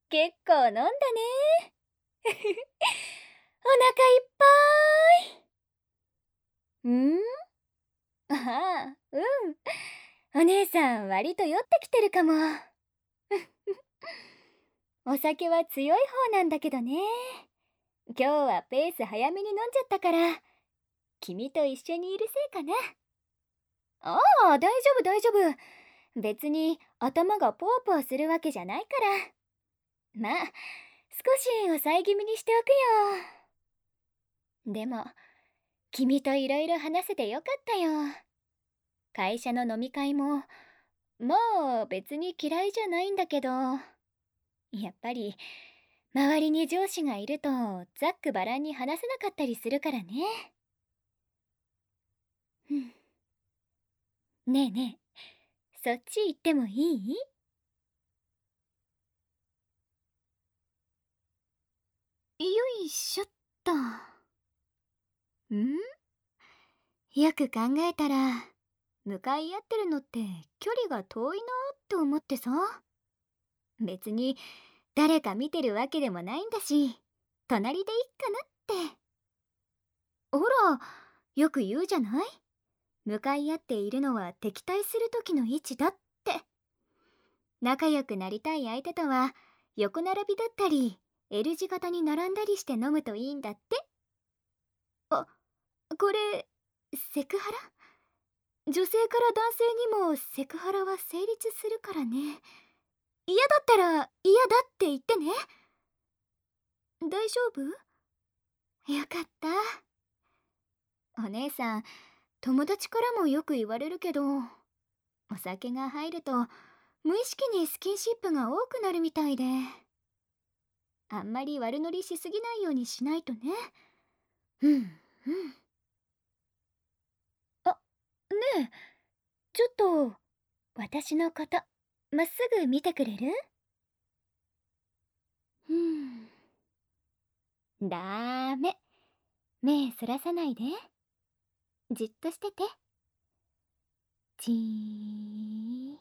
結構飲んだね。お腹いっぱい。ああ、お姉さん割と酔ってきてるかも。お酒は強い方なんだけどね。今日はペース早めに飲んじゃったから、君と一緒にいるせいかな。ああ、大丈夫大丈夫。別に頭がポワポワするわけじゃないから。まあ、少し抑え気味にしておくよ。でも、君といろいろ話せてよかったよ。会社の飲み会も、まあ別に嫌いじゃないんだけど、やっぱり周りに上司がいるとざっくばらんに話せなかったりするからね。うん。ねえねえ、そっち行ってもいい？よいしょっと。よく考えたら、向かい合ってるのって距離が遠いなって思ってさ。別に誰か見てるわけでもないんだし、隣でいっかなって。ほら、よく言うじゃない？向かい合っているのは敵対する時の位置だって。仲良くなりたい相手とは横並びだったり L 字型に並んだりして飲むといいんだって。あ、これセクハラ？女性から男性にもセクハラは成立するからね。嫌だったら嫌だって言ってね。大丈夫？よかった。お姉さん、友達からもよく言われるけど、お酒が入ると無意識にスキンシップが多くなるみたいで、あんまり悪乗りしすぎないようにしないとね。うんうん。あ、ねえ、ちょっと私のことまっすぐ見てくれる？うん。ダメ、目そらさないで。じっとしてて。ちー。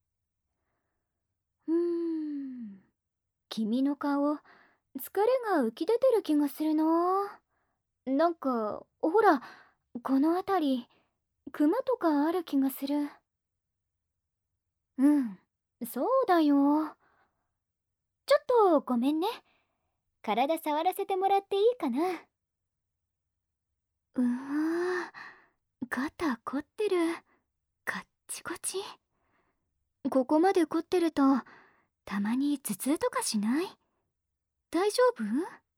君の顔、疲れが浮き出てる気がするな。なんかほら、この辺りクマとかある気がする。うん、そうだよ。ちょっとごめんね。体触らせてもらっていいかな？うわー、肩凝ってる。カッチコチ。ここまで凝ってるとたまに頭痛とかしない？大丈夫？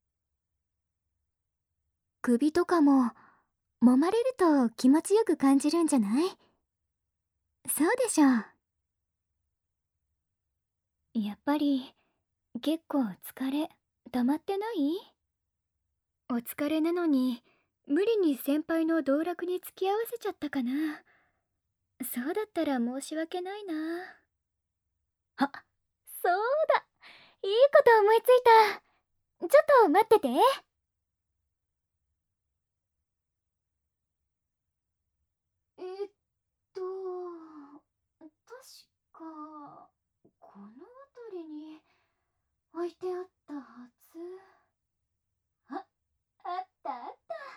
首とかも揉まれると気持ちよく感じるんじゃない？そうでしょう。やっぱり結構疲れ溜まってない？お疲れなのに無理に先輩の道楽に付き合わせちゃったかな。そうだったら申し訳ないな。あ、そうだ、いいこと思いついた。ちょっと待ってて。えっと確かこの辺りに置いてあったはず。あ、あったあった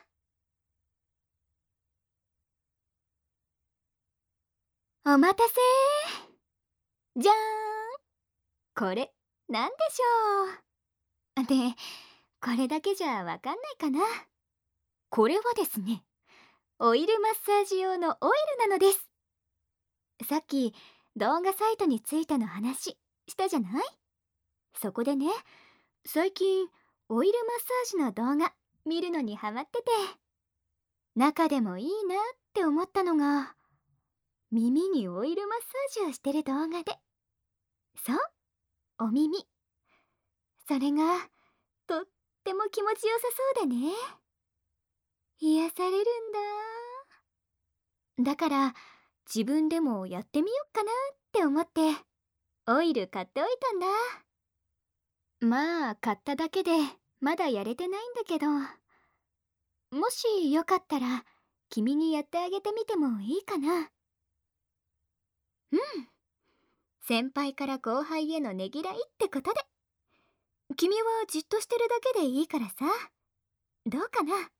。お待たせ。じゃーん。これなんでしょう？で、これだけじゃわかんないかな。これはですね、オイルマッサージ用のオイルなのです。さっき動画サイトについての話したじゃない？そこでね、最近オイルマッサージの動画見るのにハマってて、中でもいいなって思ったのが耳にオイルマッサージをしてる動画で。そう、お耳。それがとっても気持ちよさそうでね、癒されるんだ。だから自分でもやってみよっかなって思ってオイル買っておいたんだ。まあ買っただけでまだやれてないんだけど、もしよかったら君にやってあげてみてもいいかな？うん、先輩から後輩へのねぎらいってことで。 君はじっとしてるだけでいいからさ。どうかな？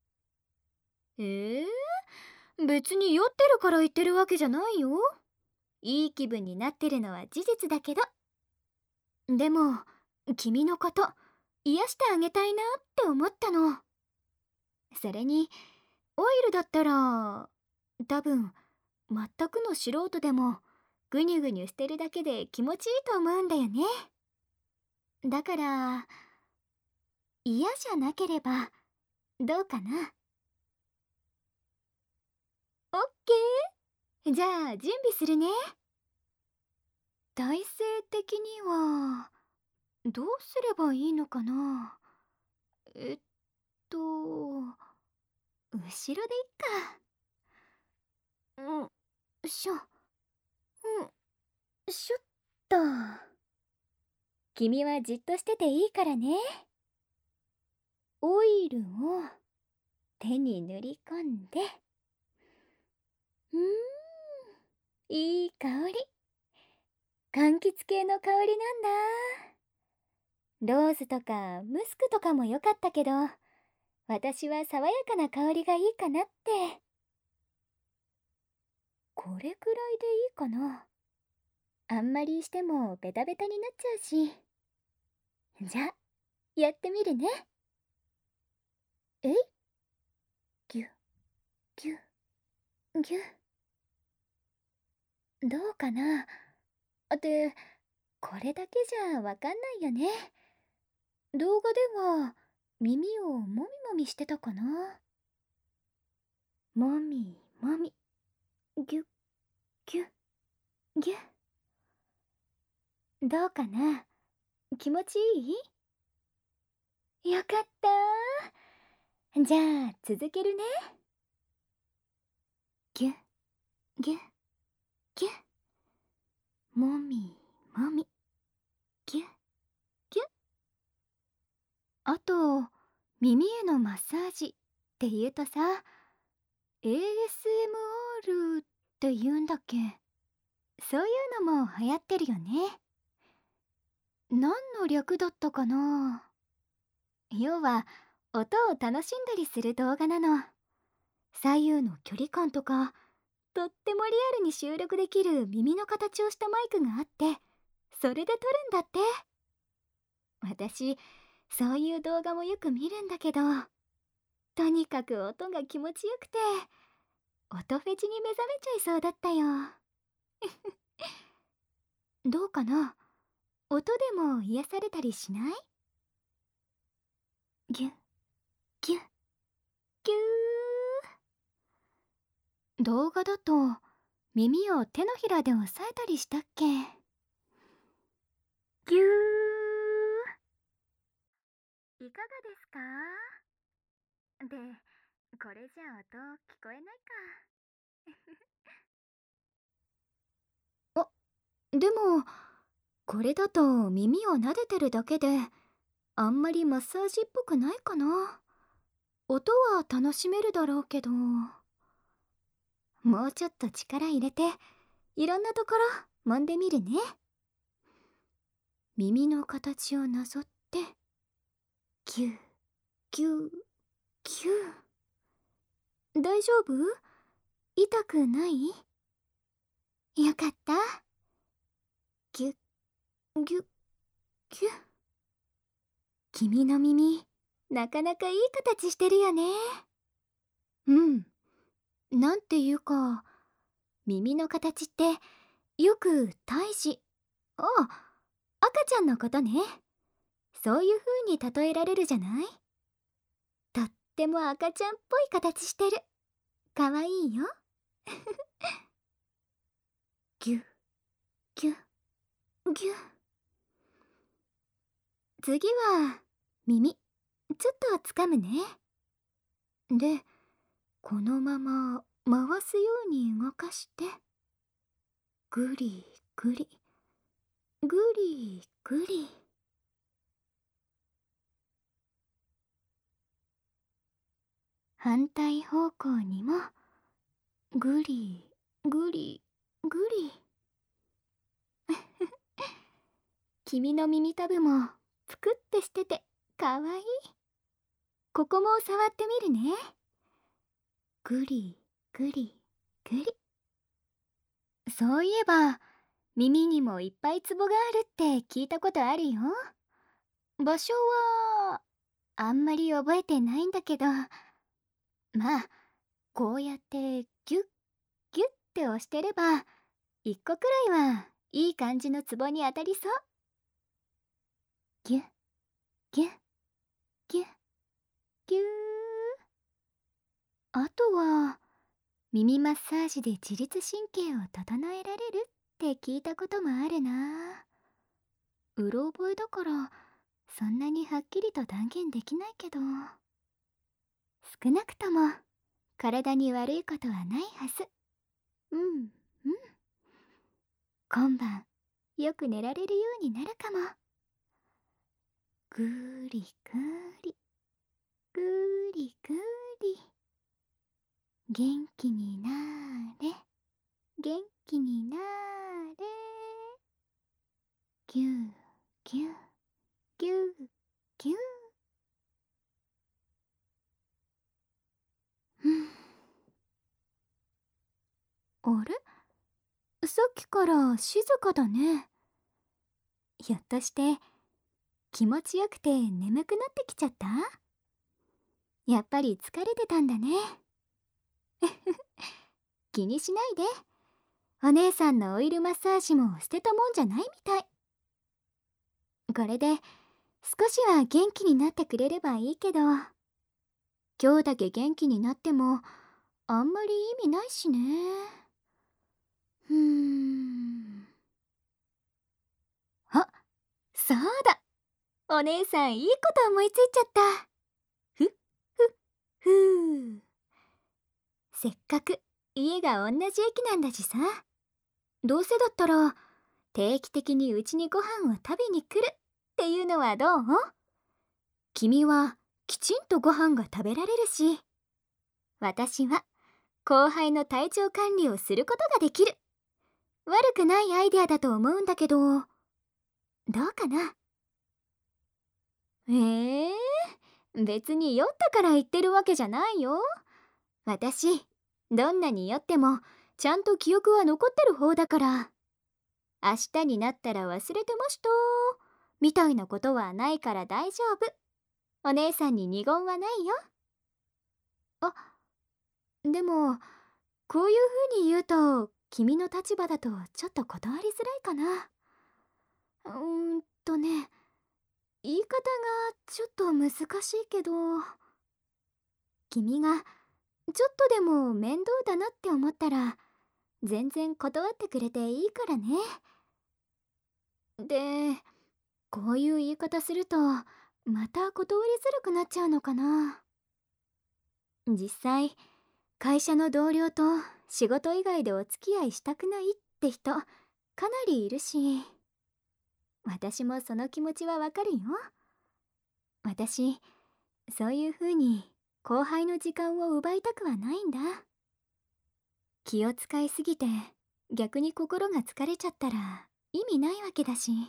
別に酔ってるから言ってるわけじゃないよ。いい気分になってるのは事実だけど。でも、君のこと癒してあげたいなって思ったの。それに、オイルだったら、多分、全くの素人でも、ぐにゅぐにゅしてるだけで気持ちいいと思うんだよね。だから、嫌じゃなければ、どうかな？オッケー。じゃあ、準備するね。体勢的には、どうすればいいのかな？えっと、後ろでいっか。しょ、しょっと。君はじっとしてていいからね。オイルを手に塗り込んで。いい香り。柑橘系の香りなんだ。ローズとかムスクとかも良かったけど、私は爽やかな香りがいいかなって。これくらいでいいかな。あんまりしてもベタベタになっちゃうし。じゃあ、やってみるね。えい、ぎゅ、ぎゅ、ぎゅ。どうかな。ってこれだけじゃわかんないよね。動画では耳をもみもみしてたかな。もみもみ、ぎゅ、ぎゅ、ぎゅ。どうかな。気持ちいい？よかった。じゃあ続けるね。ぎゅ、ぎゅ、ぎゅ。もみもみ、ぎゅ、ぎゅ。あと、耳へのマッサージって言うとさ、ASMR って言うんだっけ？そういうのも流行ってるよね。何の略だったかな？要は、音を楽しんだりする動画なの。左右の距離感とか、とってもリアルに収録できる耳の形をしたマイクがあって、それで撮るんだって。私、そういう動画もよく見るんだけど、とにかく音が気持ちよくて、音フェチに目覚めちゃいそうだったよ。どうかな？音でも癒されたりしない？ギュッ、ギュッ、ギュー。動画だと耳を手のひらで押さえたりしたっけ？ギュー。いかがですか？で、これじゃ音聞こえないか。でも、これだと耳を撫でてるだけで、あんまりマッサージっぽくないかな。音は楽しめるだろうけど、もうちょっと力入れて、いろんなところ揉んでみるね。耳の形をなぞって、ギュー、ギュー、ギュー。大丈夫？痛くない？よかった。ギュッ、ギュッ、ギュッ。君の耳、なかなかいい形してるよね。うん。なんていうか、耳の形ってよく胎児、あ、赤ちゃんのことね。そういう風に例えられるじゃない？とっても赤ちゃんっぽい形してる。かわいいよ。ギュ、ギュ、ギュ。次は耳、ちょっと掴むね。で、このまま回すように動かして、ぐりぐり、ぐりぐり。反対方向にもぐりぐりぐり。君の耳たぶもぷくってしててかわいい。ここも触ってみるね。ぐりぐりぐり。そういえば耳にもいっぱいツボがあるって聞いたことあるよ。場所はあんまり覚えてないんだけど、まあこうやってギュッギュッって押してれば一個くらいはいい感じのツボに当たりそう。ギュッギュッギュッギュー。あとは耳マッサージで自律神経を整えられるって聞いたこともあるな。うろ覚えだからそんなにはっきりと断言できないけど、少なくとも体に悪いことはないはず。うんうん。今晩よく寝られるようになるかも。ぐーりぐーりぐーりぐーり。元気になーれ、元気になーれ。ぎゅーぎゅーぎゅーぎゅー。あれ、さっきから静かだね。ひょっとして気持ちよくて眠くなってきちゃった？やっぱり疲れてたんだね。気にしないで。お姉さんのオイルマッサージも捨てたもんじゃないみたい。これで少しは元気になってくれればいいけど、今日だけ元気になってもあんまり意味ないしね。あ、そうだ。お姉さんいいこと思いついちゃった。ふっふっふー。せっかく家が同じ駅なんだしさ。どうせだったら定期的にうちにご飯を食べに来るっていうのはどう？君はきちんとご飯が食べられるし、私は後輩の体調管理をすることができる。悪くないアイデアだと思うんだけど、どうかな？別に酔ったから言ってるわけじゃないよ。私どんなに酔ってもちゃんと記憶は残ってる方だから。明日になったら忘れてましたみたいなことはないから大丈夫。お姉さんに二言はないよ。あ、でもこういう風に言うと君の立場だとちょっと断りづらいかな。ね、言い方がちょっと難しいけど、君がちょっとでも面倒だなって思ったら全然断ってくれていいからね。で、こういう言い方するとまた断りづらくなっちゃうのかな。実際会社の同僚と仕事以外でお付き合いしたくないって人かなりいるし、私もその気持ちはわかるよ。私そういう風に後輩の時間を奪いたくはないんだ。気を使いすぎて逆に心が疲れちゃったら意味ないわけだし。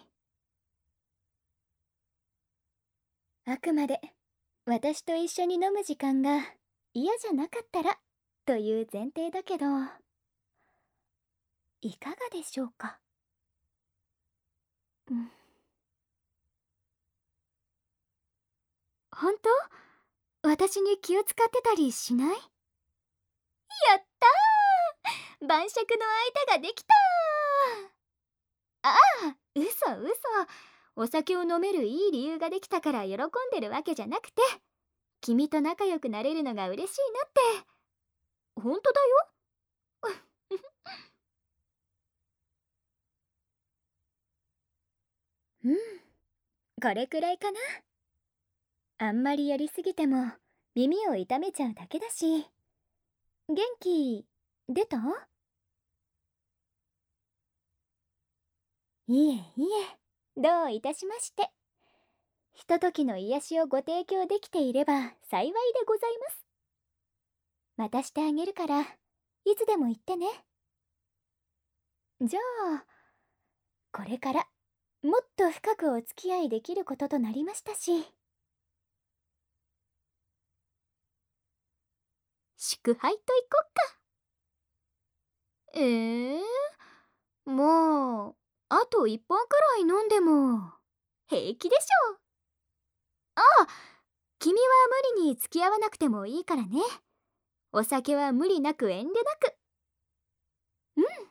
あくまで私と一緒に飲む時間が嫌じゃなかったらという前提だけど、いかがでしょうか？本当？私に気を使ってたりしない？やったー、晩酌の相手ができたー。ああ、嘘嘘。お酒を飲めるいい理由ができたから喜んでるわけじゃなくて、君と仲良くなれるのが嬉しいなって。本当だよ。うん、これくらいかな。あんまりやりすぎても耳を痛めちゃうだけだし。元気出た？いえいえ、どういたしまして。ひとときの癒しをご提供できていれば幸いでございます。またしてあげるからいつでも言ってね。じゃあこれからもっと深くお付き合いできることとなりましたし。祝杯と行こっか。もうあと1本くらい飲んでも平気でしょ。ああ、君は無理に付き合わなくてもいいからね。お酒は無理なく遠慮なく。うん。